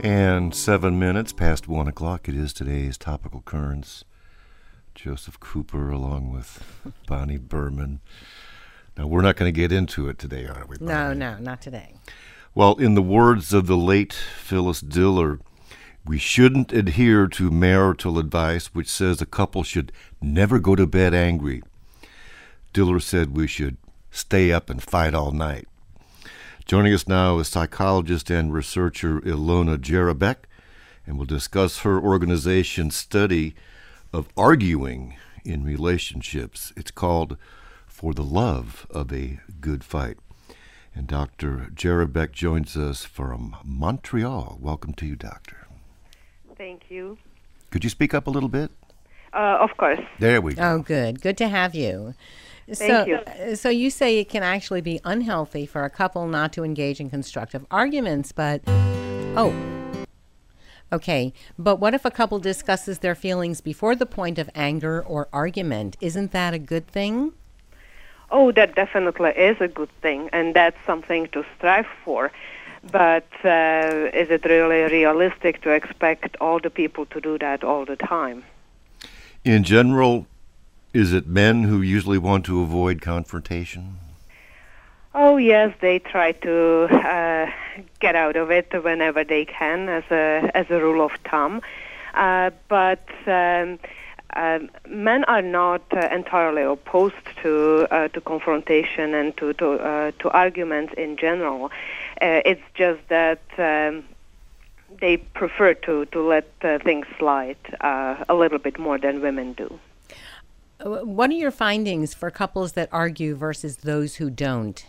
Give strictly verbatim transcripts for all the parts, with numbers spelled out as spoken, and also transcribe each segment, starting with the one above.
And seven minutes past one o'clock, it is today's Topical Currents. Joseph Cooper along with Bonnie Berman. Now, we're not going to get into it today, are we, Bonnie? No, no, not today. Well, in the words of the late Phyllis Diller, we shouldn't adhere to marital advice which says a couple should never go to bed angry. Diller said we should stay up and fight all night. Joining us now is psychologist and researcher Ilona Jerabek, and we'll discuss her organization's study of arguing in relationships. It's called For the Love of a Good Fight. And Doctor Jerabek joins us from Montreal. Welcome to you, Doctor. Thank you. Could you speak up a little bit? Uh, of course. There we go. Oh, good. Good to have you. Thank so, you. So you say it can actually be unhealthy for a couple not to engage in constructive arguments, but, oh, okay. But what if a couple discusses their feelings before the point of anger or argument? Isn't that a good thing? Oh, that definitely is a good thing, and that's something to strive for. But uh, is it really realistic to expect all the people to do that all the time? In general, is it men who usually want to avoid confrontation? Oh, yes, they try to uh, get out of it whenever they can, as a as a rule of thumb. Uh, but um, uh, men are not uh, entirely opposed to uh, to confrontation and to to, uh, to arguments in general. Uh, it's just that um, they prefer to to let uh, things slide uh, a little bit more than women do. What are your findings for couples that argue versus those who don't?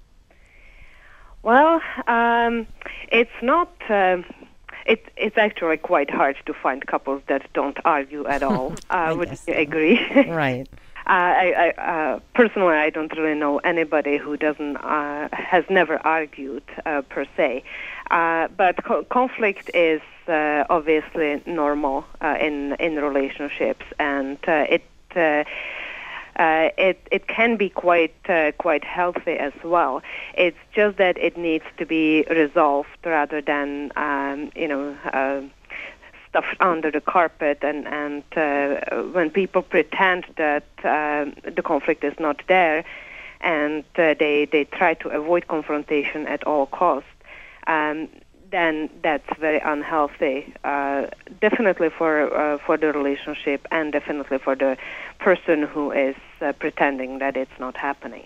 Well, um, it's not. Uh, it, it's actually quite hard to find couples that don't argue at all. Uh, would you agree? Right. uh, I, I, uh, personally, I don't really know anybody who doesn't uh, has never argued uh, per se. Uh, but co- conflict is uh, obviously normal uh, in in relationships, and uh, it. Uh, uh, it it can be quite uh, quite healthy as well. It's just that it needs to be resolved rather than um, you know uh, stuffed under the carpet. And and uh, when people pretend that uh, the conflict is not there, and uh, they they try to avoid confrontation at all costs, um, then that's very unhealthy. Uh, definitely for uh, for the relationship, and definitely for the person who is uh, pretending that it's not happening.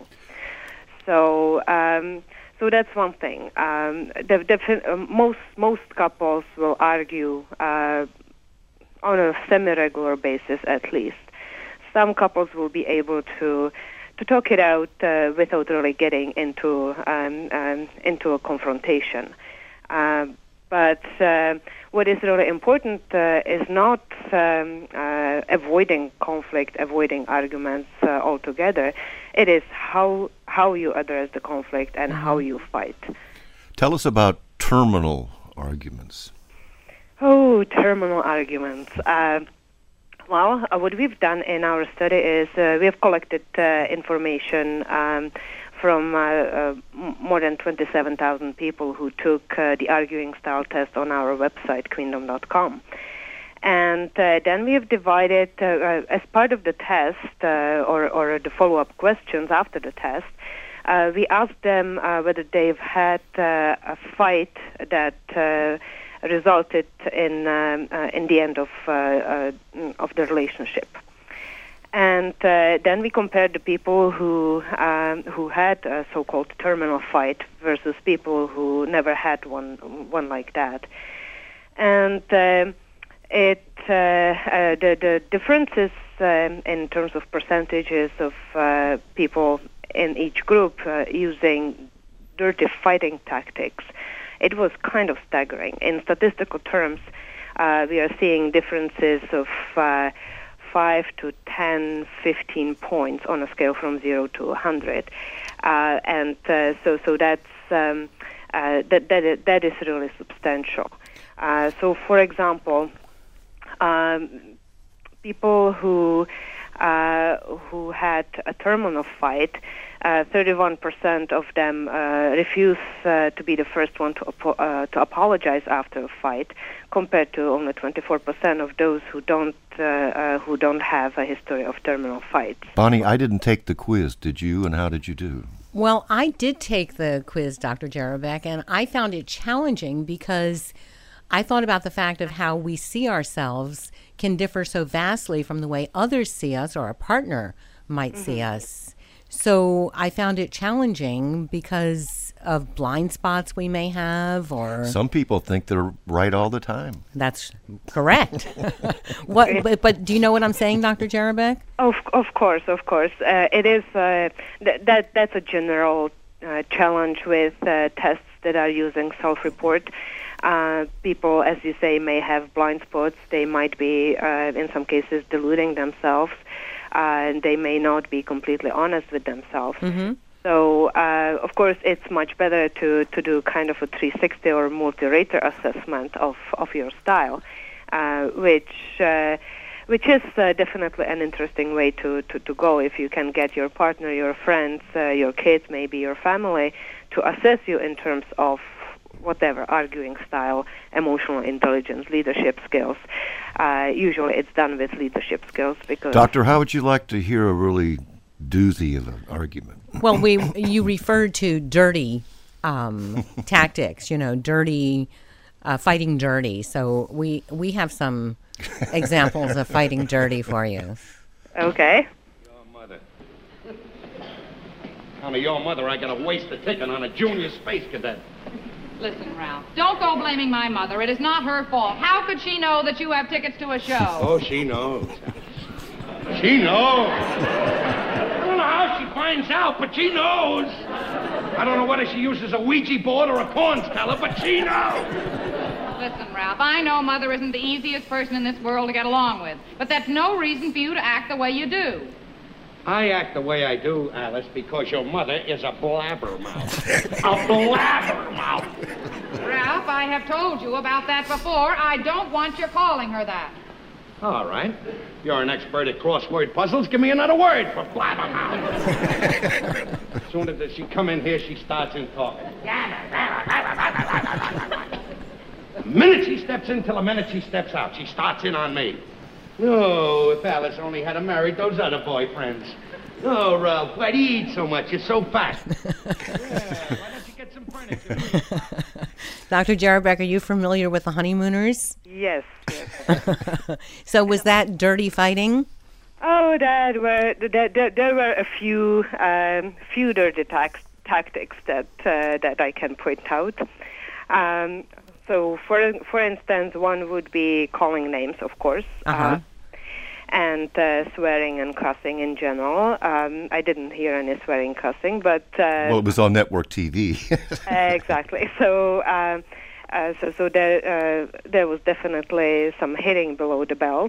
So, um, so that's one thing. Um, the, the, uh, most most couples will argue uh, on a semi-regular basis, at least. Some couples will be able to to talk it out uh, without really getting into um, um, into a confrontation. Uh, but uh, what is really important uh, is not um, uh, avoiding conflict, avoiding arguments uh, altogether. It is how how you address the conflict and mm-hmm. how you fight. Tell us about terminal arguments. Oh, terminal arguments. Uh, well, uh, what we've done in our study is uh, we have collected uh, information um, from uh, uh, more than twenty-seven thousand people who took uh, the arguing style test on our website, queendom dot com. And uh, then we have divided, uh, uh, as part of the test, uh, or, or the follow-up questions after the test, uh, we asked them uh, whether they've had uh, a fight that uh, resulted in um, uh, in the end of uh, uh, of the relationship. And uh, then we compared the people who um, who had a so-called terminal fight versus people who never had one one like that. And uh, it uh, uh, the the differences um, in terms of percentages of uh, people in each group uh, using dirty fighting tactics, it was kind of staggering. In statistical terms, uh, we are seeing differences of Uh, five to ten, fifteen points on a scale from zero to one hundred. Uh, and uh, so so that's um, uh, that, that, is, that is really substantial. Uh, so, for example, um, people who uh, who had a terminal fight, uh, thirty-one percent of them uh, refuse uh, to be the first one to apo- uh, to apologize after a fight, compared to only twenty-four percent of those who don't uh, uh, who don't have a history of terminal fights. Bonnie, I didn't take the quiz. Did you? And how did you do? Well, I did take the quiz, Doctor Jarobek, and I found it challenging because I thought about the fact of how we see ourselves can differ so vastly from the way others see us or a partner might mm-hmm. see us. So I found it challenging because of blind spots we may have, or some people think they're right all the time. That's correct. What? But, but do you know what I'm saying, Doctor Jarobek? Of of course, of course. Uh, it is uh, th- that that's a general uh, challenge with uh, tests that are using self-report. Uh, people, as you say, may have blind spots. They might be, uh, in some cases, deluding themselves. Uh, and they may not be completely honest with themselves. Mm-hmm. So, uh, of course, it's much better to, to do kind of a three sixty or multi-rater assessment of, of your style, uh, which uh, which is uh, definitely an interesting way to, to, to go if you can get your partner, your friends, uh, your kids, maybe your family, to assess you in terms of whatever, arguing style, emotional intelligence, leadership skills. Uh, usually it's done with leadership skills because... Doctor, how would you like to hear a really doozy of an argument? Well, we you referred to dirty um, tactics, you know, dirty, uh, fighting dirty. So we, we have some examples of fighting dirty for you. Okay. Your mother. On your mother, I got a wasted ticket on a junior space cadet. Listen, Ralph, don't go blaming my mother. It is not her fault. How could she know that you have tickets to a show? Oh, she knows. She knows. I don't know how she finds out, but she knows. I don't know whether she uses a Ouija board or a corn teller, but she knows. Listen, Ralph, I know Mother isn't the easiest person in this world to get along with, but that's no reason for you to act the way you do. I act the way I do, Alice, because your mother is a blabbermouth. A blabbermouth. Ralph, I have told you about that before. I don't want you calling her that. All right. You're an expert at crossword puzzles. Give me another word for blabbermouth. As soon as she come in here, she starts in talking. The minute she steps in till the minute she steps out, she starts in on me. Oh, if Alice only had married those other boyfriends. Oh, Ralph, why do you eat so much? You're so fat. Yeah, why don't you get some furniture? Doctor Jarobek, are you familiar with the Honeymooners? Yes, yes. So was that dirty fighting? Oh, that were, that, that, there were a few um, few dirty tax, tactics that uh, that I can point out. Um, So, for for instance, one would be calling names, of course, uh-huh. uh, and uh, swearing and cussing in general. Um, I didn't hear any swearing, cussing, but uh, well, it was on network T V. Exactly. So, uh, uh, so so there uh, there was definitely some hitting below the belt.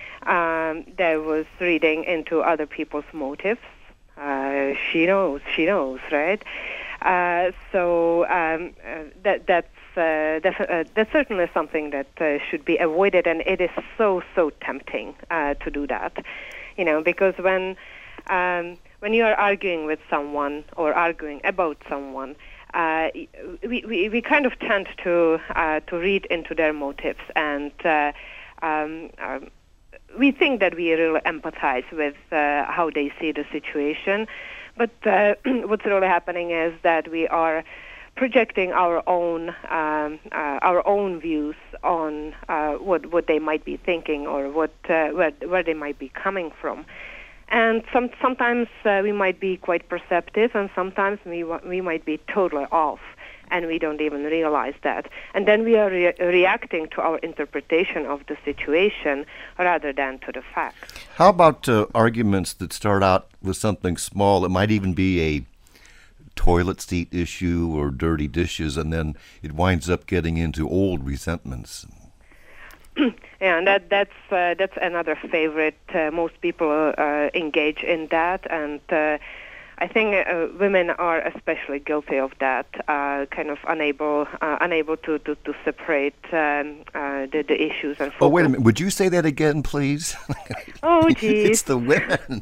Um, there was reading into other people's motives. Uh, she knows. She knows, right? Uh, so um, uh, that that's. Uh, def- uh, that's certainly something that uh, should be avoided, and it is so so tempting uh, to do that, you know, because when um, when you are arguing with someone or arguing about someone, uh, we, we we kind of tend to uh, to read into their motives, and uh, um, uh, we think that we really empathize with uh, how they see the situation, but uh, what's really happening is that we are projecting our own um, uh, our own views on uh, what what they might be thinking or what uh, where where they might be coming from, and some sometimes uh, we might be quite perceptive, and sometimes we we might be totally off, and we don't even realize that, and then we are re- reacting to our interpretation of the situation rather than to the facts. How about uh, arguments that start out with something small? It might even be a toilet seat issue or dirty dishes, and then it winds up getting into old resentments. Yeah, and that that's uh, that's another favorite. Uh, most people uh, engage in that, and uh, I think uh, women are especially guilty of that, uh, kind of unable uh, unable to, to, to separate um, uh, the, the issues and focus. Oh, wait a minute. Would you say that again, please? Oh, geez. It's the women.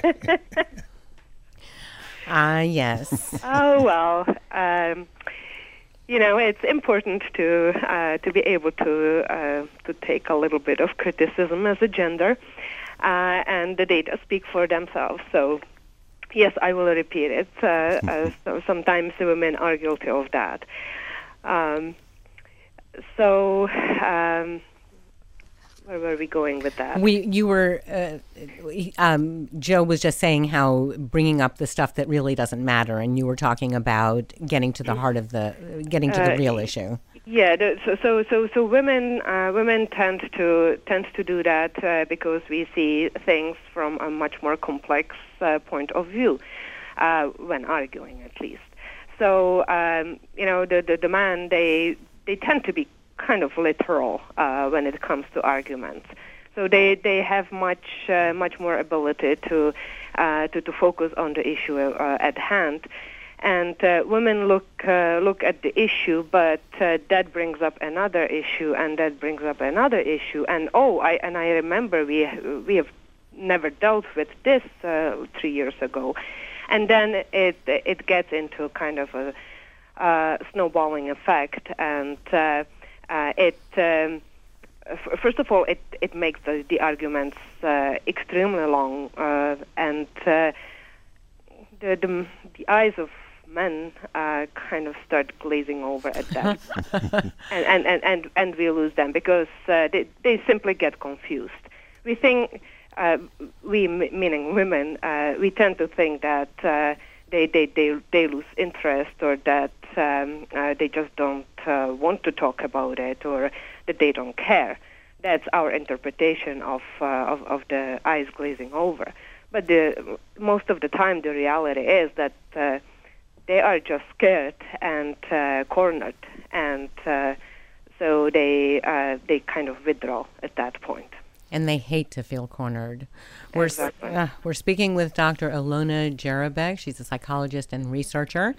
Ah, uh, yes. Oh, well, um, you know, it's important to uh, to be able to uh, to take a little bit of criticism as a gender, uh, and the data speak for themselves. So, yes, I will repeat it. Uh, uh, so sometimes the women are guilty of that. Um, so, um, where were we going with that? We, you were, uh, um, Joe was just saying how bringing up the stuff that really doesn't matter, and you were talking about getting to the heart of the, getting to the Uh, real issue. Yeah, the, so so so so women uh, women tend to tend to do that uh, because we see things from a much more complex uh, point of view uh, when arguing, at least. So um, you know, the, the the man they they tend to be kind of literal uh, when it comes to arguments. So they they have much uh, much more ability to uh, to to focus on the issue uh, at hand. And uh, women look uh, look at the issue, but uh, that brings up another issue, and that brings up another issue. And oh, I and I remember we we have never dealt with this uh, three years ago, and then it it gets into kind of a uh, snowballing effect, and uh, uh, it um, f- first of all it it makes the, the arguments uh, extremely long, uh, and uh, the, the the eyes of men uh, kind of start glazing over at that, and, and, and, and, and we lose them because uh, they, they simply get confused. We think, uh, we m- meaning women, uh, we tend to think that uh, they, they, they, they lose interest, or that um, uh, they just don't uh, want to talk about it, or that they don't care. That's our interpretation of, uh, of, of the eyes glazing over. But the, most of the time the reality is that uh, they are just scared and uh, cornered, and uh, so they uh, they kind of withdraw at that point. And they hate to feel cornered. We're Exactly. uh, we're speaking with Doctor Ilona Jarabek. She's a psychologist and researcher,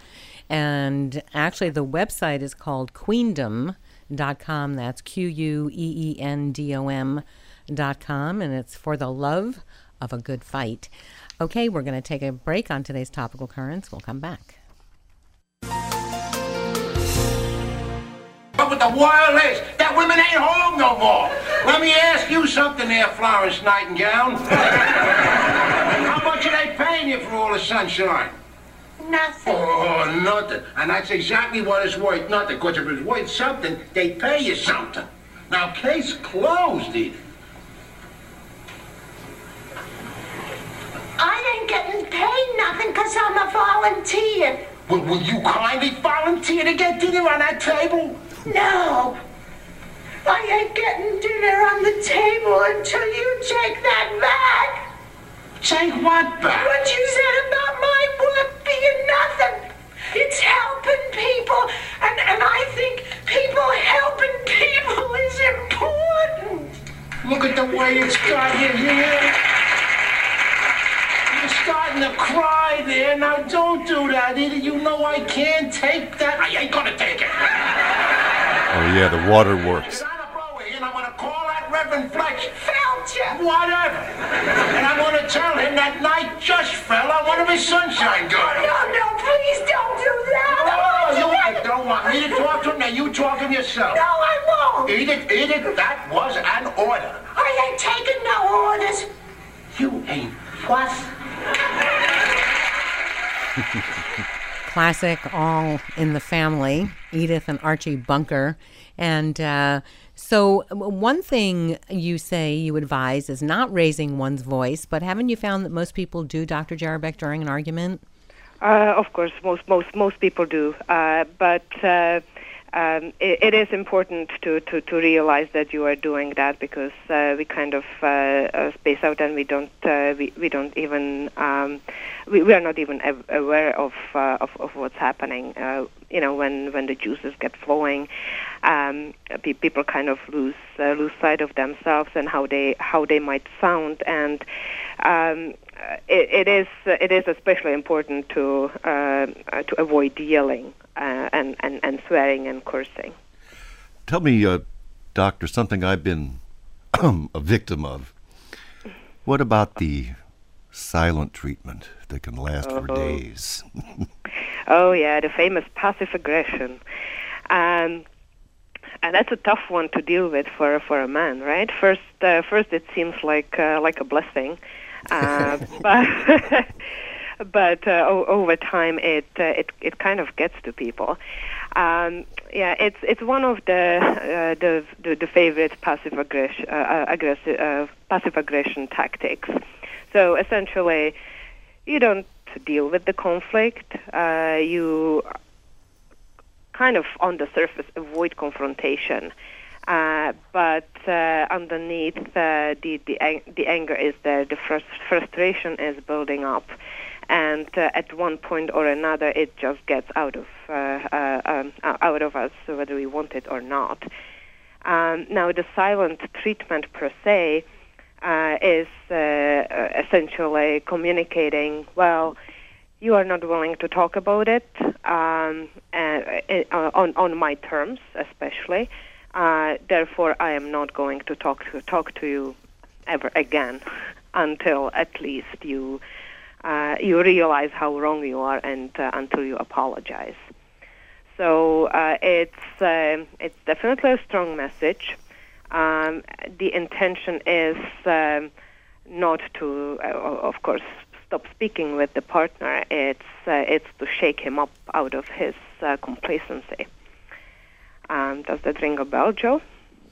and actually the website is called queendom dot com. That's Q U E E N D O M dot com, and it's for the love of a good fight. Okay, we're going to take a break on today's topical currents. We'll come back. But with the wireless, that women ain't home no more. Let me ask you something there, Florence Nightingale. How much are they paying you for all the sunshine? Nothing. Oh, nothing. And that's exactly what it's worth, nothing. Because if it's worth something, they pay you something. Now, case closed, Edith. I ain't getting paid nothing because I'm a volunteer. Will, will you kindly volunteer to get dinner on that table? No. I ain't getting dinner on the table until you take that back. Take what back? What you said about my work being nothing. It's helping people, and, and I think people helping people is important. Look at the way it's got you here. You're starting to cry there. Now, don't do that, Edith. You know I can't take that. I ain't gonna take it. Oh, yeah, the water works. Get on up over here, and I'm gonna call that Reverend Fletch. Felcher. Whatever. And I'm gonna tell him that night just fell on one of his sunshine No, girls. no, please don't do that. I Oh, want you you to- don't want me to talk to him? Now, you talk to him yourself. No, I won't. Edith, Edith, that was an order. I ain't taking no orders. You ain't what? Classic, all in the family, Edith and Archie Bunker. And uh, so one thing you say you advise is not raising one's voice, but haven't you found that most people do, Doctor Jarabek, during an argument? Uh, of course, most most most people do, uh, but uh, um, it, it is important to, to, to realize that you are doing that, because uh, we kind of uh, uh, space out, and we don't uh, we, we don't even um, we, we are not even av- aware of, uh, of of what's happening. Uh, you know, when, when the juices get flowing, um, pe- people kind of lose uh, lose sight of themselves and how they how they might sound, and um, it, it is it is especially important to uh, uh, to avoid yelling uh, and, and and swearing and cursing. Tell me, uh, doctor, something I've been a victim of. What about the silent treatment that can last oh. for days? Oh yeah, the famous passive aggression. Um, and that's a tough one to deal with for for a man, right? First, uh, first it seems like uh, like a blessing, uh, but but uh, o- over time it uh, it it kind of gets to people. Um, yeah, it's it's one of the uh, the, the the favorite passive aggression uh, aggressive uh, passive aggression tactics. So essentially, you don't deal with the conflict. Uh, you kind of on the surface avoid confrontation, uh, but uh, underneath uh, the the ang- the anger is there. The frust- frustration is building up, and uh, at one point or another, it just gets out of uh, uh, um, out of us, whether we want it or not. Um, now, the silent treatment per se uh, is uh, essentially communicating, well, you are not willing to talk about it um, uh, on on my terms, especially. Uh, therefore, I am not going to talk to talk to you ever again until at least you uh, you realize how wrong you are, and uh, until you apologize. So uh, it's uh, it's definitely a strong message. Um, the intention is um, not to, uh, of course, stop speaking with the partner. It's uh, it's to shake him up out of his uh, complacency. Um, does that ring a bell, Joe?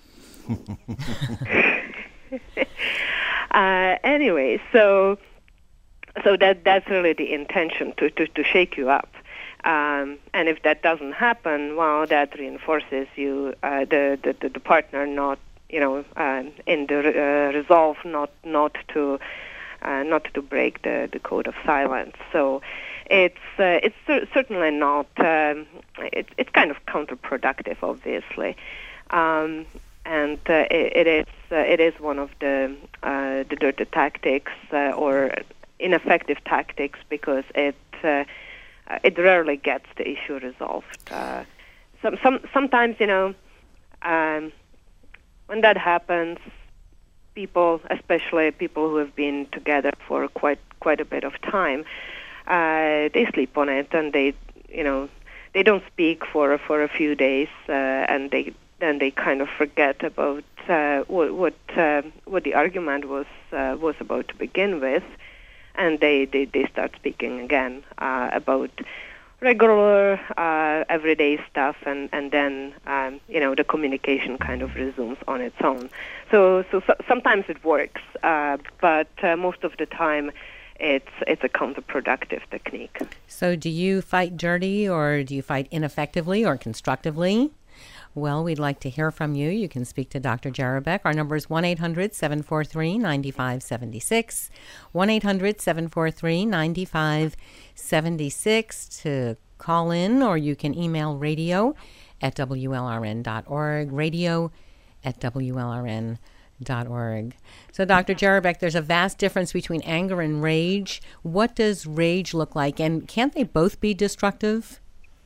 uh, anyway, so so that that's really the intention, to to, to shake you up. Um, and if that doesn't happen, well, that reinforces you uh, the, the the partner not you know uh, in the uh, resolve not not to. Uh, not to break the, the code of silence. So it's uh, it's cer- certainly not, um, it, it's kind of counterproductive, obviously. Um, and uh, it, it is uh, it is one of the uh, the dirty tactics uh, or ineffective tactics, because it uh, it rarely gets the issue resolved. Uh, some, some, sometimes, you know, um, when that happens, people, especially people who have been together for quite quite a bit of time, uh, they sleep on it, and they, you know, they don't speak for for a few days, uh, and they then they kind of forget about uh, what what, uh, what the argument was uh, was about to begin with, and they, they, they start speaking again uh, about regular, uh, everyday stuff, and, and then, um, you know, the communication kind of resumes on its own. So so, so sometimes it works, uh, but uh, most of the time it's it's a counterproductive technique. So do you fight dirty, or do you fight ineffectively or constructively? Well, we'd like to hear from you. You can speak to Doctor Jarabek. Our number is one eight hundred seven four three nine five seven six, one eight hundred seven four three nine five seven six to call in, or you can email radio at W L R N dot org, radio at W L R N dot org. So, Doctor Jarabek, there's a vast difference between anger and rage. What does rage look like, and can't they both be destructive?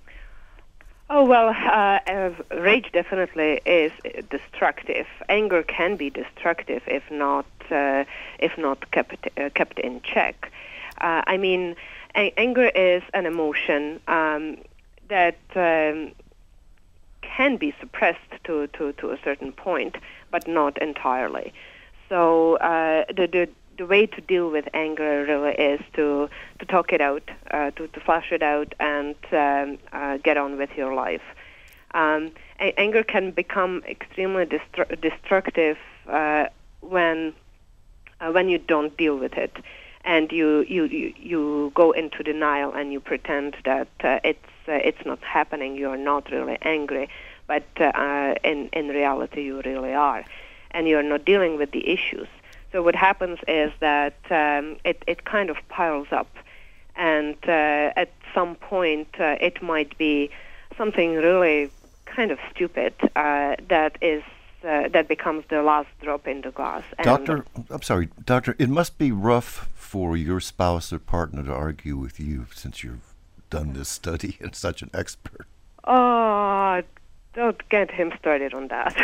Oh, well, uh, uh, rage definitely is destructive. Anger can be destructive if not uh, if not kept uh, kept in check. Uh, I mean, a- anger is an emotion um, that um, can be suppressed to, to, to a certain point, but not entirely. So uh, the, the the way to deal with anger really is to, to talk it out, uh, to, to flash it out, and um, uh, get on with your life. Um, a- anger can become extremely destru- destructive uh, when uh, when you don't deal with it, and you, you, you, you go into denial and you pretend that uh, it's uh, it's not happening. You're not really angry, but uh, in in reality you really are, and you're not dealing with the issues. So what happens is that um, it, it kind of piles up, and uh, at some point uh, it might be something really kind of stupid uh, that is uh, that becomes the last drop in the glass. And Doctor, I'm sorry, Doctor, it must be rough for your spouse or partner to argue with you, since you've done this study and such an expert? Oh, don't get him started on that.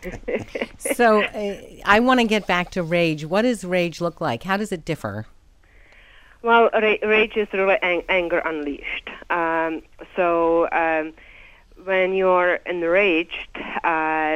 So uh, I want to get back to rage. What does rage look like? How does it differ? Well, ra- rage is really ang- anger unleashed. Um, so um, when you're enraged, uh,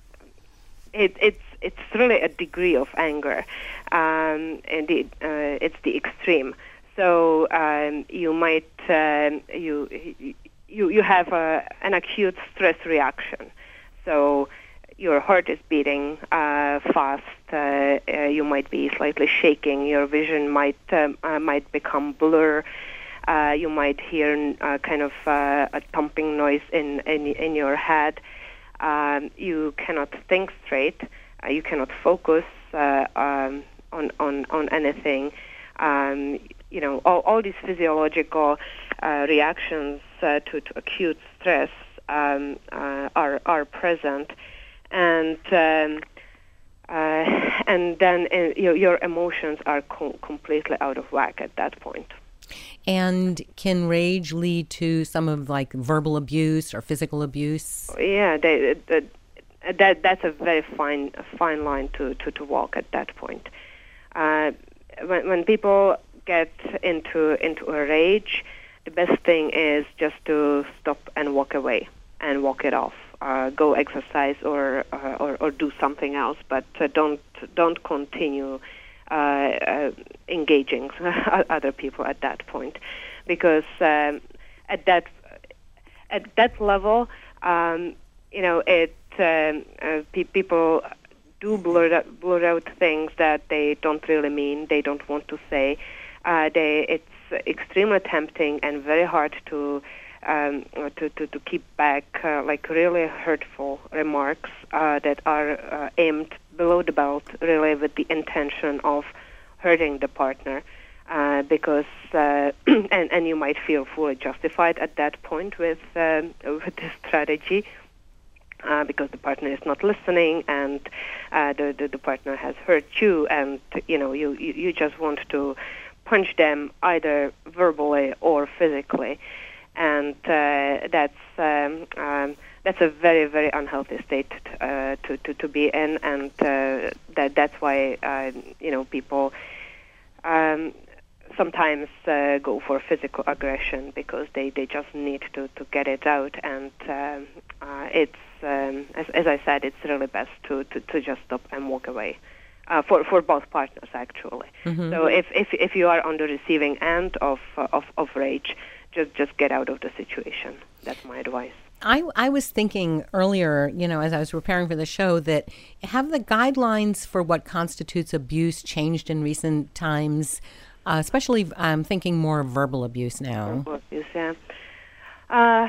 it, it's it's really a degree of anger. Um, indeed, uh, it's the extreme. So um, you might um, you you you have a, an acute stress reaction. So your heart is beating uh, fast. Uh, uh, you might be slightly shaking. Your vision might um, uh, might become blur. Uh, you might hear uh, kind of uh, a thumping noise in in, in your head. Um, you cannot think straight. Uh, you cannot focus uh, um, on on on anything. Um, you know, all, all these physiological uh, reactions uh, to, to acute stress um, uh, are are present. And um, uh, and then uh, your, your emotions are co- completely out of whack at that point. And can rage lead to some of like verbal abuse or physical abuse? Yeah, they, they, that that's a very fine fine line to, to, to walk at that point. Uh, when when people get into into a rage, the best thing is just to stop and walk away and walk it off. Uh, go exercise or, uh, or or do something else, but uh, don't don't continue uh, uh, engaging other people at that point, because um, at that at that level, um, you know, it um, uh, pe- people do blur out, blur out things that they don't really mean, they don't want to say. Uh, they it's extremely tempting and very hard to. Um, to, to, to keep back uh, like really hurtful remarks uh, that are uh, aimed below the belt, really with the intention of hurting the partner, uh, because uh, and and you might feel fully justified at that point with um, with this strategy. Uh, because the partner is not listening, and uh, the, the the partner has hurt you, and you know you, you, you just want to punch them either verbally or physically. And uh, that's um, um, that's a very very unhealthy state uh, to, to to be in, and uh, that that's why uh, you know people um, sometimes uh, go for physical aggression, because they, they just need to, to get it out, and um, uh, it's um, as as I said, it's really best to, to, to just stop and walk away. Uh, for for both partners, actually. Mm-hmm. So if, if if you are on the receiving end of uh, of of rage, just just get out of the situation. That's my advice. I, I was thinking earlier, you know, as I was preparing for the show, that have the guidelines for what constitutes abuse changed in recent times? Uh, especially, I'm thinking more verbal abuse now. Verbal abuse, yeah. Uh,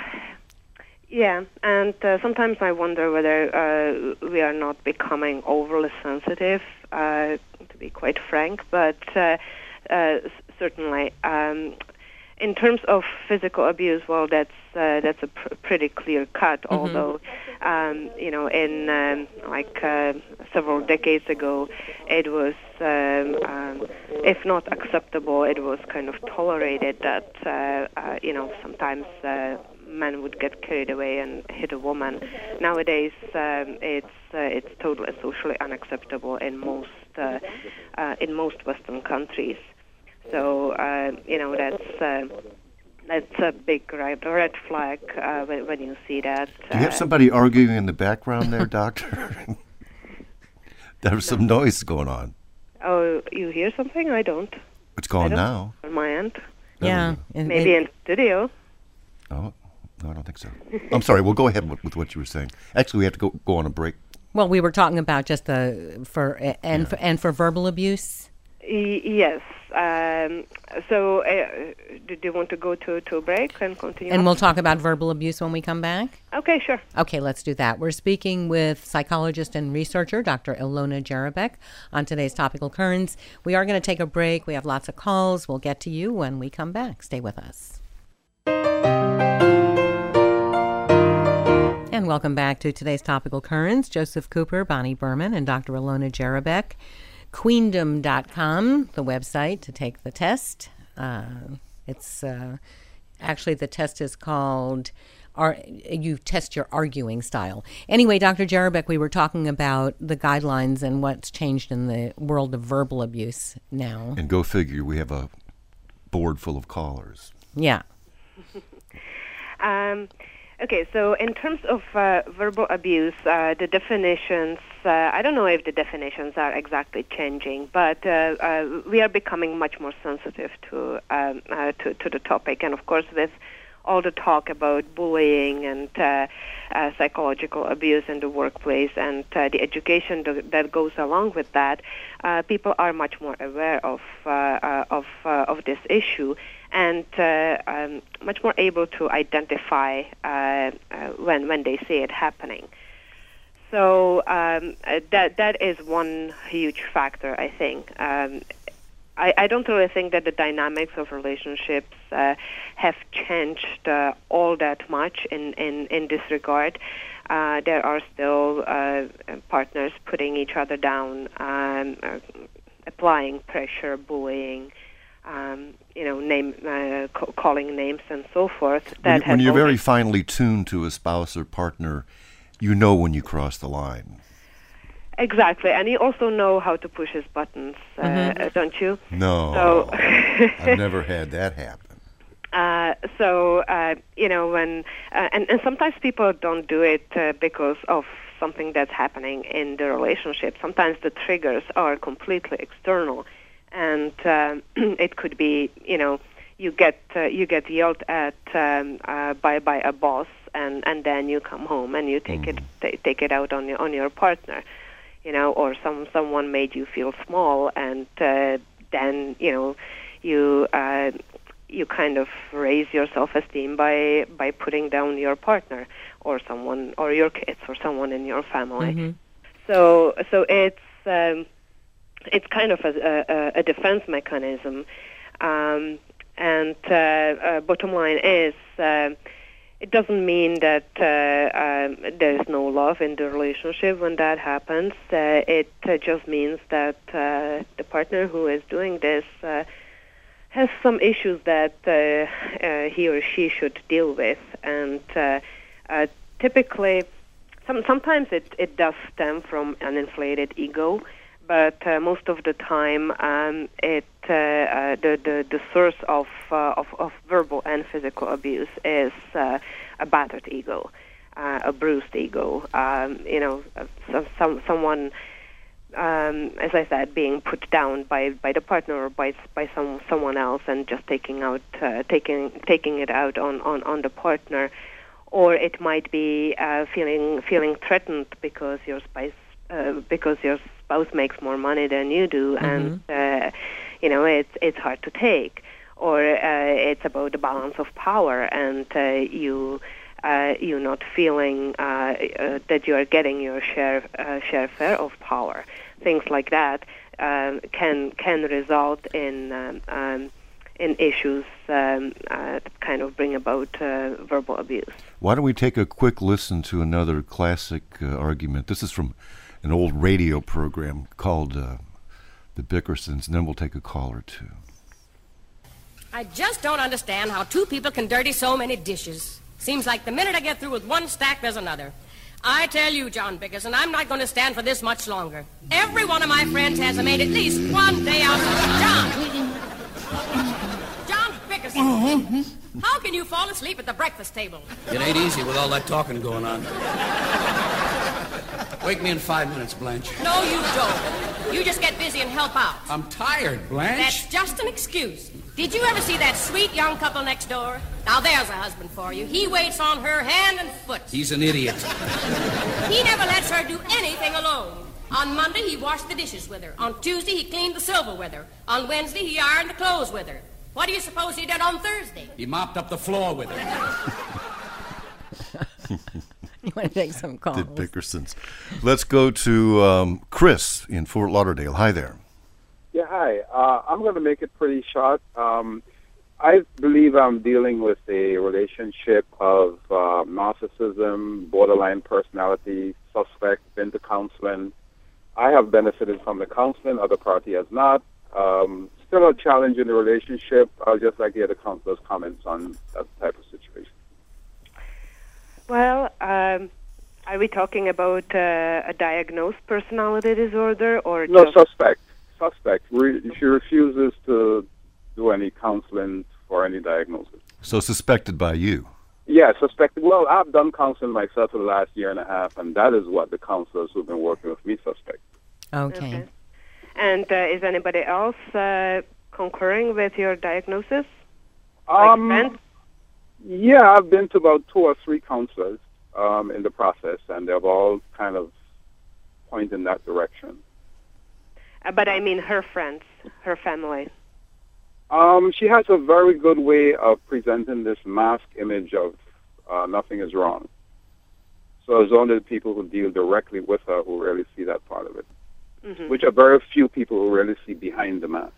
yeah, and uh, sometimes I wonder whether uh, we are not becoming overly sensitive, uh, to be quite frank, but uh, uh, certainly. Um, In terms of physical abuse, well, that's uh, that's a pr- pretty clear cut. Mm-hmm. Although, um, you know, in um, like uh, several decades ago, it was, um, um, if not acceptable, it was kind of tolerated that uh, uh, you know sometimes uh, men would get carried away and hit a woman. Nowadays, um, it's uh, it's totally socially unacceptable in most uh, uh, in most Western countries. So uh, you know that's uh, that's a big red, red flag uh, when, when you see that. Do you have somebody arguing in the background there, Doctor? There was some noise going on. Oh, you hear something? I don't. It's going now. On my end. Yeah. And maybe it, in the studio. Oh, no, I don't think so. I'm sorry. We'll go ahead with, with what you were saying. Actually, we have to go go on a break. Well, we were talking about just the for and yeah. for, and for verbal abuse. Y- yes. Um, so, uh, do you want to go to, to a break and continue? And we'll talk about verbal abuse when we come back? Okay, sure. Okay, let's do that. We're speaking with psychologist and researcher Doctor Ilona Jerabek on today's Topical Currents. We are going to take a break. We have lots of calls. We'll get to you when we come back. Stay with us. And welcome back to today's Topical Currents. Joseph Cooper, Bonnie Berman, and Doctor Ilona Jerabek. queendom dot com, the website to take the test. Uh, it's uh, actually the test is called. Are, you test your arguing style. Anyway, Doctor Jerabek, we were talking about the guidelines and what's changed in the world of verbal abuse now. And go figure, we have a board full of callers. Yeah. um, okay, so in terms of uh, verbal abuse, uh, the definitions, uh, I don't know if the definitions are exactly changing, but uh, uh, we are becoming much more sensitive to, um, uh, to, to the topic. And of course, with all the talk about bullying and uh, uh, psychological abuse in the workplace and uh, the education th- that goes along with that, uh, people are much more aware of uh, uh, of uh, of this issue and uh, um, much more able to identify uh, uh, when when they see it happening. So um, uh, that that is one huge factor, I think. Um, I, I don't really think that the dynamics of relationships uh, have changed uh, all that much in, in, in this regard. Uh, there are still uh, partners putting each other down, um, uh, applying pressure, bullying, um, you know, name uh, ca- calling names and so forth. That when, you, when you're always... very finely tuned to a spouse or partner, you know when you cross the line. Exactly, and you also know how to push his buttons, uh, mm-hmm. don't you? No, so I've never had that happen. Uh, so, uh, you know, when, uh, and, and sometimes people don't do it uh, because of something that's happening in the relationship. Sometimes the triggers are completely external, and uh, it could be, you know, you get uh, you get yelled at um, uh, by by a boss, and, and then you come home and you take mm. it t- take it out on your on your partner. You know, or some someone made you feel small, and uh, then you know, you uh, you kind of raise your self-esteem by by putting down your partner, or someone, or your kids, or someone in your family. Mm-hmm. So, so it's um, it's kind of a, a, a defense mechanism, um, and uh, uh, bottom line is. Uh, It doesn't mean that uh, um, there is no love in the relationship when that happens. Uh, it uh, just means that uh, the partner who is doing this uh, has some issues that uh, uh, he or she should deal with. And uh, uh, typically, some, sometimes it, it does stem from an inflated ego, but uh, most of the time um, it uh, uh, the, the the source of, uh, of of verbal and physical abuse is uh, a battered ego, uh, a bruised ego. Um, you know, uh, some, some someone, um, as I said, being put down by, by the partner or by by some someone else, and just taking out uh, taking taking it out on, on, on the partner, or it might be uh, feeling feeling threatened because your spouse uh, because your spouse makes more money than you do, mm-hmm. and uh, you know it's it's hard to take, or uh, it's about the balance of power, and uh, you uh, you're not feeling uh, uh, that you are getting your share uh, share fair of power. Things like that um, can can result in um, um, in issues um, uh, that kind of bring about uh, verbal abuse. Why don't we take a quick listen to another classic uh, argument? This is from an old radio program called uh, The Bickersons, and then we'll take a call or two. I just don't understand how two people can dirty so many dishes. Seems like the minute I get through with one stack, there's another. I tell you, John Bickerson, I'm not going to stand for this much longer. Every one of my friends has made at least one day out of John. John Bickerson, how can you fall asleep at the breakfast table? It ain't easy with all that talking going on. Wake me in five minutes, Blanche. No, you don't. You just get busy and help out. I'm tired, Blanche. That's just an excuse. Did you ever see that sweet young couple next door? Now, there's a husband for you. He waits on her hand and foot. He's an idiot. He never lets her do anything alone. On Monday, he washed the dishes with her. On Tuesday, he cleaned the silver with her. On Wednesday, he ironed the clothes with her. What do you suppose he did on Thursday? He mopped up the floor with her. You want to take some calls? The Bickersons. Let's go to um, Chris in Fort Lauderdale. Hi there. Yeah, hi. Uh, I'm going to make it pretty short. Um, I believe I'm dealing with a relationship of uh, narcissism, borderline personality, suspect, been to counseling, I have benefited from the counseling, other party has not. Um, still a challenge in the relationship. I'd just like to hear the counselor's comments on that type of situation. Well, um, are we talking about uh, a diagnosed personality disorder or No, just... suspect. Suspect. Re- she refuses to do any counseling for any diagnosis. So suspected by you. Yeah, suspected. Well, I've done counseling myself for the last year and a half, and that is what the counselors who've been working with me suspect. Okay. Okay. And uh, is anybody else uh, concurring with your diagnosis? Um, like friends? Yeah, I've been to about two or three counselors um, in the process, and they've all kind of pointed in that direction. Uh, but I mean her friends, her family. Um, she has a very good way of presenting this mask image of uh, nothing is wrong. So it's only the people who deal directly with her who really see that part of it, Mm-hmm. which are very few people who really see behind the mask.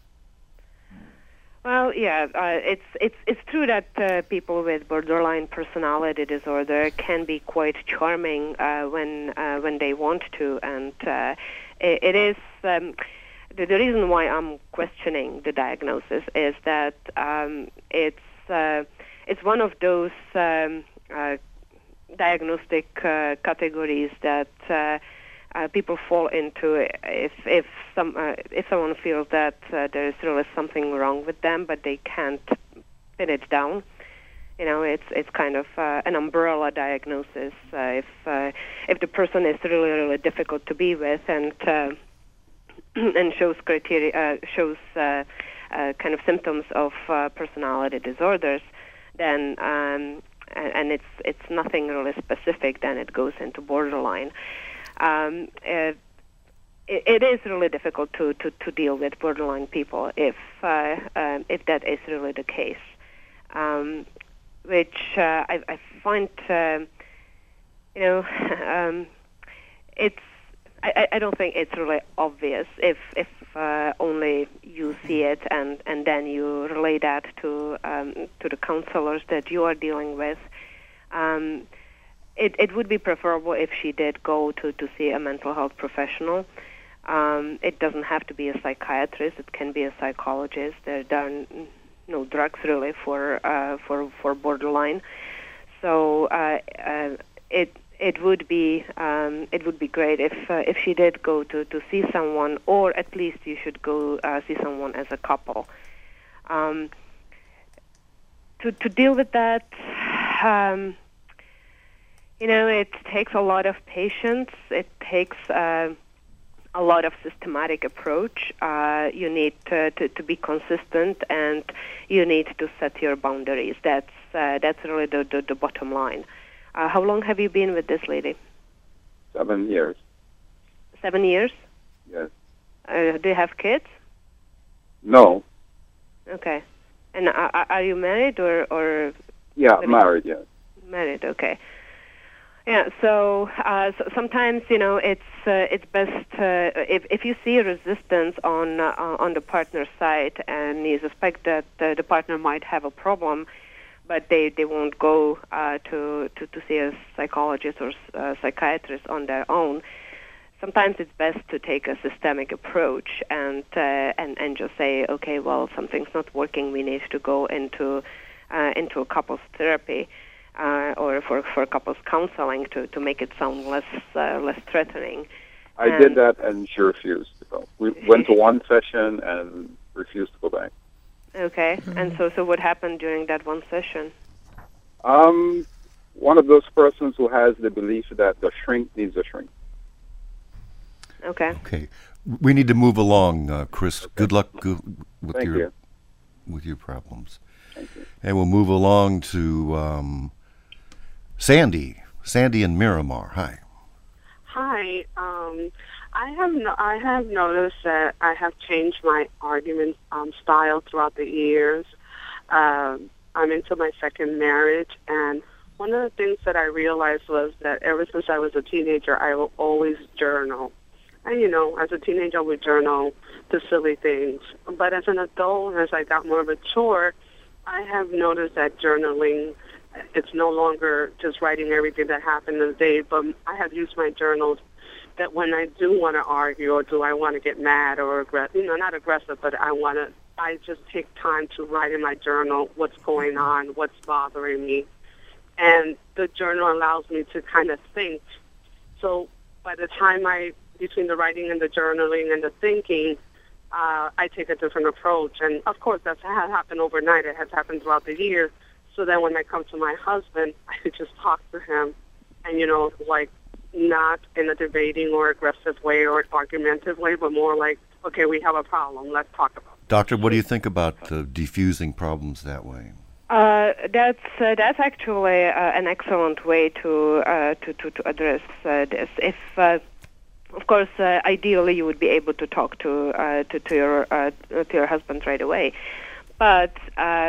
Well, yeah, uh, it's it's it's true that uh, people with borderline personality disorder can be quite charming uh, when uh, when they want to, and uh, it, it is um, the, the reason why I'm questioning the diagnosis is that um, it's uh, it's one of those um, uh, diagnostic uh, categories that. Uh, Uh, people fall into if if some uh, if someone feels that uh, there is really something wrong with them, but they can't pin it down. You know, it's it's kind of uh, an umbrella diagnosis. Uh, if uh, if the person is really really difficult to be with and uh, and shows criteria uh, shows uh, uh, kind of symptoms of uh, personality disorders, then um, and, and it's it's nothing really specific, then it goes into borderline. Um, uh, it, it is really difficult to, to, to deal with borderline people if uh, uh, if that is really the case, um, which uh, I, I find uh, you know um, it's I, I don't think it's really obvious if if uh, only you see it and, and then you relay that to um, to the counselors that you are dealing with. Um, It, it would be preferable if she did go to, to see a mental health professional. Um, it doesn't have to be a psychiatrist. It can be a psychologist. There, there are no drugs really for uh, for for borderline. So uh, uh, it it would be um, it would be great if uh, if she did go to, to see someone, or at least you should go uh, see someone as a couple. Um, to to deal with that. Um, You know, it takes a lot of patience. It takes uh, a lot of systematic approach. Uh, you need to, to, to be consistent, and you need to set your boundaries. That's uh, that's really the, the, the bottom line. Uh, how long have you been with this lady? Seven years. Seven years? Yes. Uh, do you have kids? No. Okay. And are, are you married or... or Yeah, married, yes. Married, okay. Yeah, so, uh, so sometimes you know it's uh, it's best uh, if if you see resistance on uh, on the partner's side and you suspect that uh, the partner might have a problem, but they, they won't go uh, to, to to see a psychologist or a psychiatrist on their own. Sometimes it's best to take a systemic approach and uh, and and just say, okay, well, something's not working. We need to go into uh, into a couples therapy. Uh, or for, for couples counseling to, to make it sound less uh, less threatening. I and did that, and she refused to go. We went to one session and refused to go back. Okay, mm-hmm. and so so what happened during that one session? Um, one of those persons who has the belief that the shrink needs a shrink. Okay. Okay, we need to move along, uh, Chris. Okay. Good luck go- with Thank your you. with your problems. Thank you. And we'll move along to. Um, Sandy, Sandy in Miramar. Hi. Hi. Um, I have no, I have noticed that I have changed my argument um, style throughout the years. Um, I'm into my second marriage, and one of the things that I realized was that ever since I was a teenager, I will always journal. And you know, as a teenager, I would journal the silly things. But as an adult, as I got more mature, I have noticed that journaling. It's no longer just writing everything that happened in the day, but I have used my journals that when I do want to argue or do I want to get mad or aggressive, you know, not aggressive, but I want to, I just take time to write in my journal what's going on, what's bothering me. And the journal allows me to kind of think. So by the time I, between the writing and the journaling and the thinking, uh, I take a different approach. And, of course, that's has happened overnight. It has happened throughout the year. So then when I come to my husband, I could just talk to him and, you know, like not in a debating or aggressive way or argumentative way, but more like, okay, we have a problem. Let's talk about it. Doctor, what do you think about uh, diffusing problems that way? Uh, that's uh, that's actually uh, an excellent way to uh, to, to to address uh, this. If uh, of course, uh, ideally, you would be able to talk to uh, to, to your uh, to your husband right away, but uh,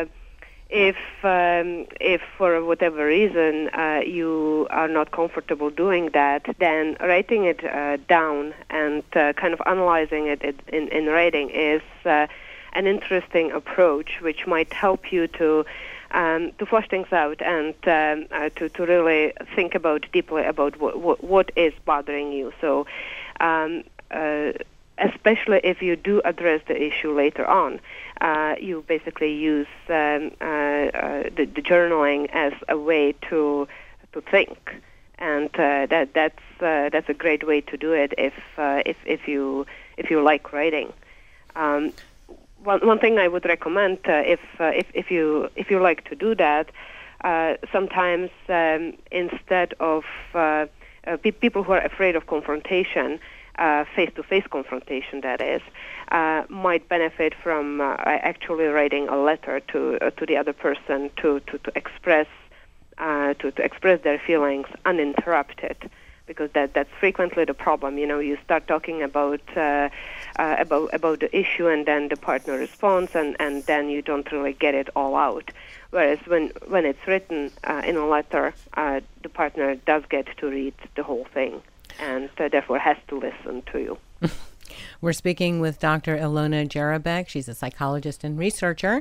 if um, if for whatever reason uh, you are not comfortable doing that, then writing it uh, down and uh, kind of analyzing it in in writing is uh, an interesting approach, which might help you to um, to flush things out and um, uh, to to really think about deeply about what what, what is bothering you. So, um, uh, especially if you do address the issue later on, uh, you basically use um, uh, uh, the, the journaling as a way to to think, and uh, that that's uh, that's a great way to do it if uh, if if you if you like writing. Um, One, one thing I would recommend, uh, if, uh, if if you if you like to do that, uh, sometimes um, instead of uh, uh, pe- people who are afraid of confrontation, uh, face-to-face confrontation, that is, uh, might benefit from uh, actually writing a letter to uh, to the other person to to, to express uh, to, to express their feelings uninterrupted. Because that that's frequently the problem. You know, you start talking about uh, uh, about about the issue, and then the partner responds, and, and then you don't really get it all out. Whereas when when it's written uh, in a letter, uh, the partner does get to read the whole thing, and uh, therefore has to listen to you. We're speaking with Doctor Ilona Jerabek. She's a psychologist and researcher,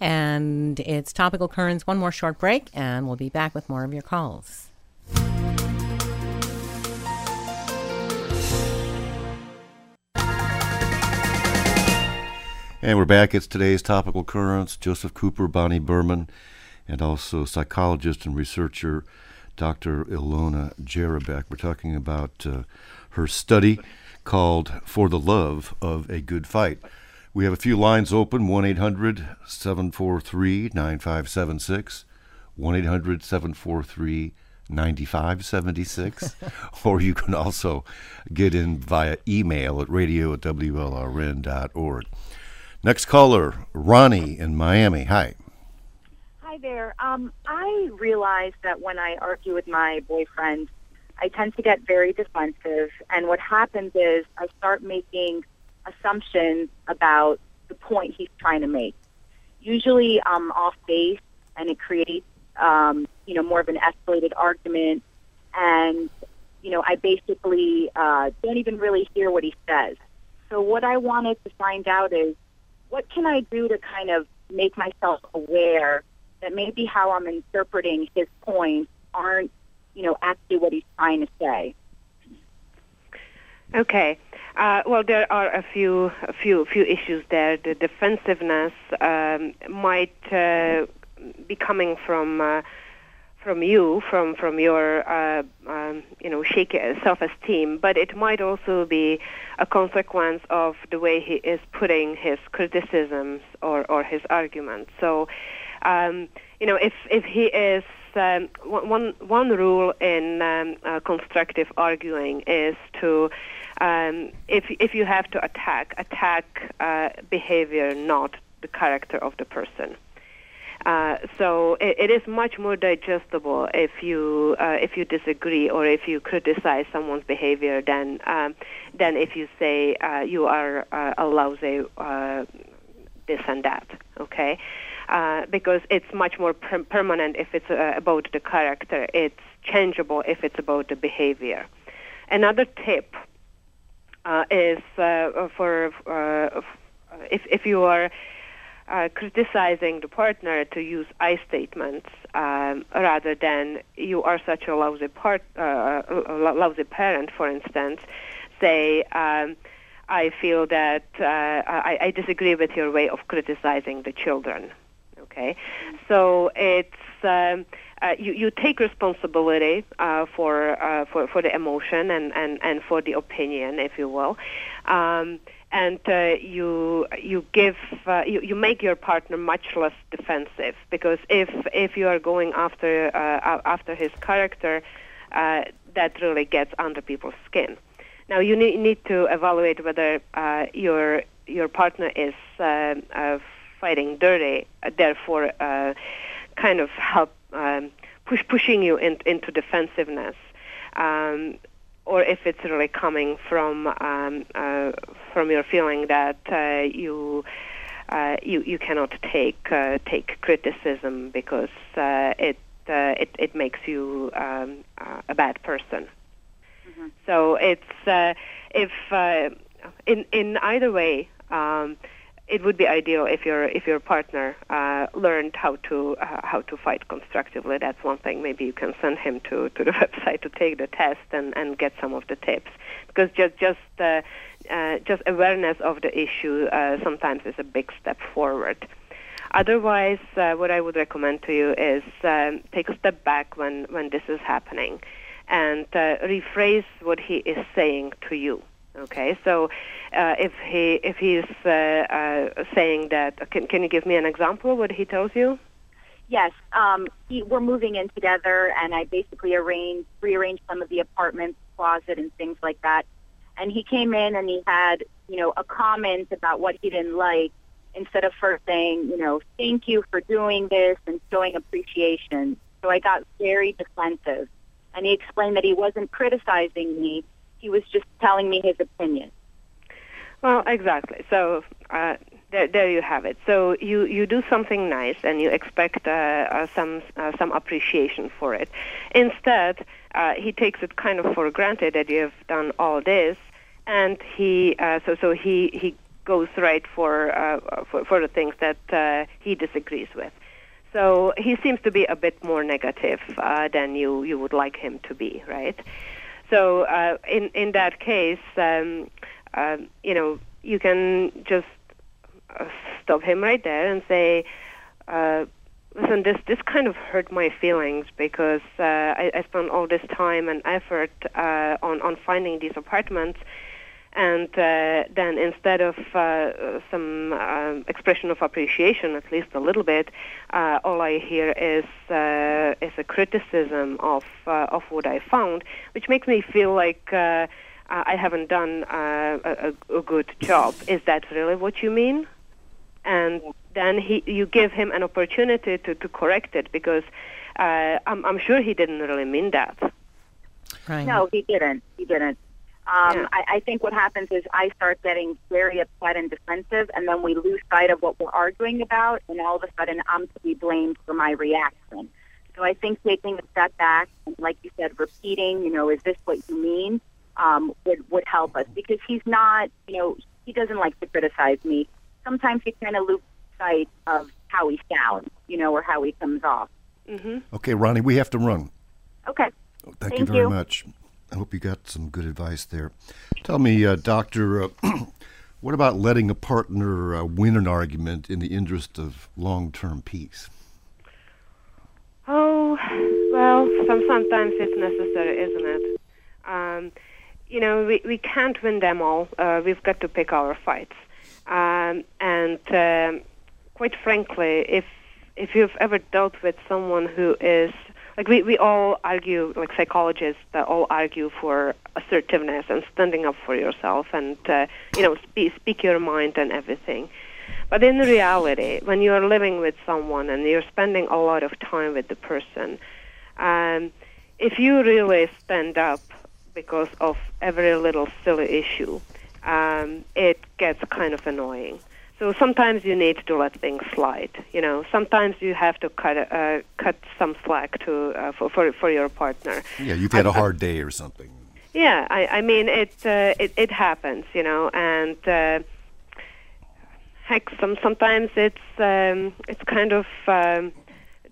and it's Topical Currents. One more short break, and we'll be back with more of your calls. And we're back. It's today's Topical Currents. Joseph Cooper, Bonnie Berman, and also psychologist and researcher Doctor Ilona Jerabek. We're talking about uh, her study called For the Love of a Good Fight. We have a few lines open, one eight hundred seven four three nine five seven six, one eight hundred seven four three nine five seven six, or you can also get in via email at radio at W L R N dot org. Next caller, Ronnie in Miami. Hi. Hi there. Um, I realize that when I argue with my boyfriend, I tend to get very defensive, and what happens is I start making assumptions about the point he's trying to make. Usually I'm off base, and it creates, um, you know, more of an escalated argument, and, you know, I basically uh, don't even really hear what he says. So what I wanted to find out is, what can I do to kind of make myself aware that maybe how I'm interpreting his points aren't, you know, actually what he's trying to say? Okay. Uh, well, there are a few, a few, few issues there. The defensiveness um, might uh, be coming from uh, from you, from from your uh, um, you know shaky self-esteem, but it might also be a consequence of the way he is putting his criticisms or, or his arguments. So, um, you know, if if he is um, one one rule in um, uh, constructive arguing is to um, if if you have to attack attack uh, behavior, not the character of the person. Uh, so it, it is much more digestible if you uh, if you disagree or if you criticize someone's behavior than um, than if you say uh, you are uh, a lousy uh, this and that. Okay, uh, because it's much more per- permanent if it's uh, about the character. It's changeable if it's about the behavior. Another tip uh, is uh, for uh, if if you are Uh, criticizing the partner, to use I statements um, rather than you are such a lousy part, uh, a lousy parent, for instance. say, um, I feel that uh, I, I disagree with your way of criticizing the children. Okay, so it's um, uh, you you take responsibility uh, for uh, for for the emotion and, and, and for the opinion, if you will, um, and uh, you you give uh, you you make your partner much less defensive, because if if you are going after uh, after his character, uh, that really gets under people's skin. Now you need, need to evaluate whether uh, your your partner is uh, uh, fighting dirty, uh, therefore uh, kind of help um, push pushing you in, into defensiveness, um, or if it's really coming from um, uh, from your feeling that uh, you uh, you you cannot take uh, take criticism because uh, it, uh, it it makes you um, uh, a bad person. Mm-hmm. So it's uh, if uh, in in either way. Um, It would be ideal if your if your partner uh, learned how to uh, how to fight constructively. That's one thing. Maybe you can send him to, to the website to take the test and, and get some of the tips. Because just just uh, uh, just awareness of the issue uh, sometimes is a big step forward. Otherwise, uh, what I would recommend to you is um, take a step back when, when this is happening, and uh, rephrase what he is saying to you. Okay, so uh, if he if he's uh, uh, saying that, can can you give me an example of what he tells you? Yes, um, he, we're moving in together, and I basically arranged rearranged some of the apartment closet and things like that. And he came in and he had, you know, a comment about what he didn't like, instead of first saying, you know, thank you for doing this and showing appreciation. So I got very defensive, and he explained that he wasn't criticizing me. He was just telling me his opinion. Well, exactly. So uh, there, there you have it. So you, you do something nice and you expect uh, uh, some uh, some appreciation for it. Instead, uh, he takes it kind of for granted that you have done all this, and he uh, so so he, he goes right for, uh, for for the things that uh, he disagrees with. So he seems to be a bit more negative uh, than you, you would like him to be, right? So uh, in in that case, um, uh, you know, you can just uh, stop him right there and say, uh, "Listen, this this kind of hurt my feelings because uh, I, I spent all this time and effort uh, on on finding these apartments, and uh, then instead of uh, some uh, expression of appreciation, at least a little bit, uh, all I hear is uh, is a criticism of uh, of what I found, which makes me feel like uh, I haven't done uh, a, a good job. Is that really what you mean?" And then he, you give him an opportunity to, to correct it, because uh, I'm, I'm sure he didn't really mean that. Right. No, he didn't. He didn't. Um, Yeah. I, I think what happens is I start getting very upset and defensive, and then we lose sight of what we're arguing about, and all of a sudden I'm to be blamed for my reaction. So I think taking a step back, and like you said, repeating, you know, is this what you mean, um, would, would help us. Because he's not, you know, he doesn't like to criticize me. Sometimes he kind of loses sight of how he sounds, you know, or how he comes off. Mm-hmm. Okay, Ronnie, we have to run. Okay. Thank, Thank you very you. much. I hope you got some good advice there. Tell me, uh, Doctor, uh, what about letting a partner uh, win an argument in the interest of long-term peace? Oh, well, some, sometimes it's necessary, isn't it? Um, you know, we, we can't win them all. Uh, we've got to pick our fights. Um, and um, quite frankly, if if you've ever dealt with someone who is, like we, we all argue, like psychologists that all argue for assertiveness and standing up for yourself and, uh, you know, speak, speak your mind and everything. But in reality, when you're living with someone and you're spending a lot of time with the person, um, if you really stand up because of every little silly issue, um, it gets kind of annoying. So sometimes you need to let things slide. You know, sometimes you have to cut uh, cut some slack to uh, for, for for your partner. Yeah, you've had I, a hard day or something. Yeah, I, I mean it, uh, it it happens, you know, and uh, heck, some sometimes it's um, it's kind of um,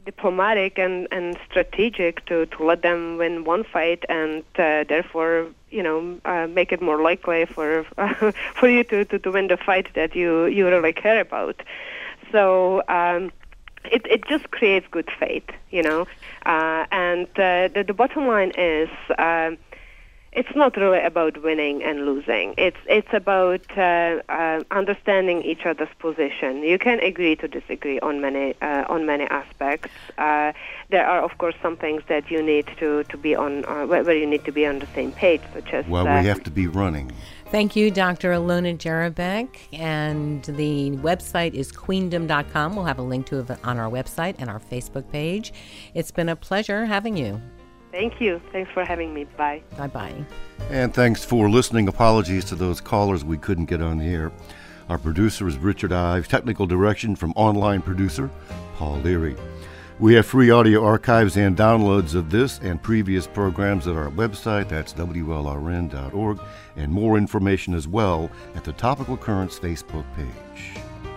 diplomatic and, and strategic to, to let them win one fight and uh, therefore, you know, uh, make it more likely for uh, for you to, to, to win the fight that you, you really care about. So um, it it just creates good faith, you know. Uh, and uh, the, the bottom line is uh, it's not really about winning and losing. It's it's about uh, uh, understanding each other's position. You can agree to disagree on many uh, on many aspects. Uh, there are, of course, some things that you need to, to be on uh, where, where you need to be on the same page, such as well, uh, we have to be running. Thank you, Doctor Alona Jerabek. And the website is queendom dot com. We'll have a link to it on our website and our Facebook page. It's been a pleasure having you. Thank you. Thanks for having me. Bye. Bye-bye. And thanks for listening. Apologies to those callers we couldn't get on the air. Our producer is Richard Ives. Technical direction from online producer Paul Leary. We have free audio archives and downloads of this and previous programs at our website. That's W L R N dot org. And more information as well at the Topical Currents Facebook page.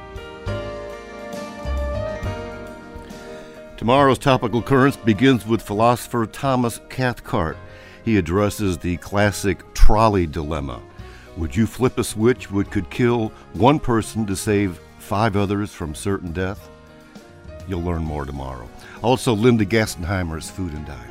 Tomorrow's Topical Currents begins with philosopher Thomas Cathcart. He addresses the classic trolley dilemma. Would you flip a switch which could kill one person to save five others from certain death? You'll learn more tomorrow. Also, Linda Gassenheimer's Food and Dining.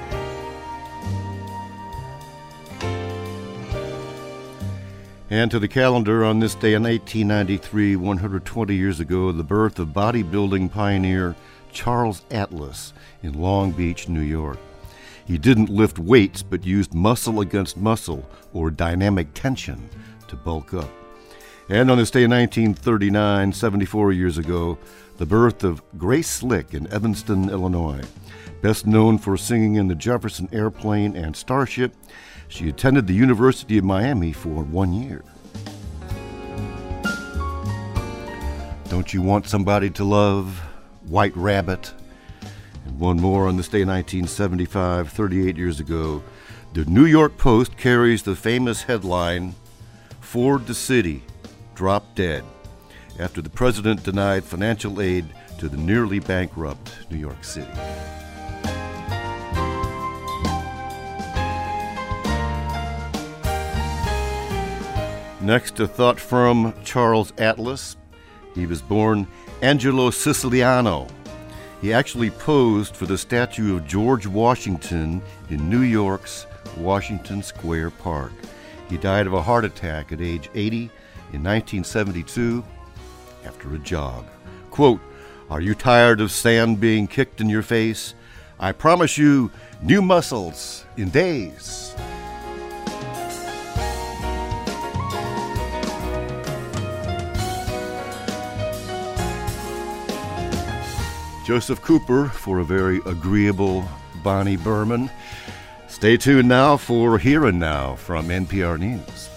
And to the calendar, on this day in eighteen ninety-three, one hundred twenty years ago, the birth of bodybuilding pioneer Charles Atlas in Long Beach, New York. He didn't lift weights, but used muscle against muscle, or dynamic tension, to bulk up. And on this day in nineteen thirty-nine, seventy-four years ago, the birth of Grace Slick in Evanston, Illinois. Best known for singing in the Jefferson Airplane and Starship, she attended the University of Miami for one year. Don't You Want Somebody to Love? White Rabbit. And one more on this day in nineteen seventy-five, thirty-eight years ago. The New York Post carries the famous headline, Ford the City, Drop Dead, after the president denied financial aid to the nearly bankrupt New York City. Next, a thought from Charles Atlas. He was born Angelo Siciliano. He actually posed for the statue of George Washington in New York's Washington Square Park. He died of a heart attack at age eighty in nineteen seventy-two after a jog. Quote, "Are you tired of sand being kicked in your face? I promise you new muscles in days." Joseph Cooper for a very agreeable Bonnie Berman. Stay tuned now for Here and Now from N P R News.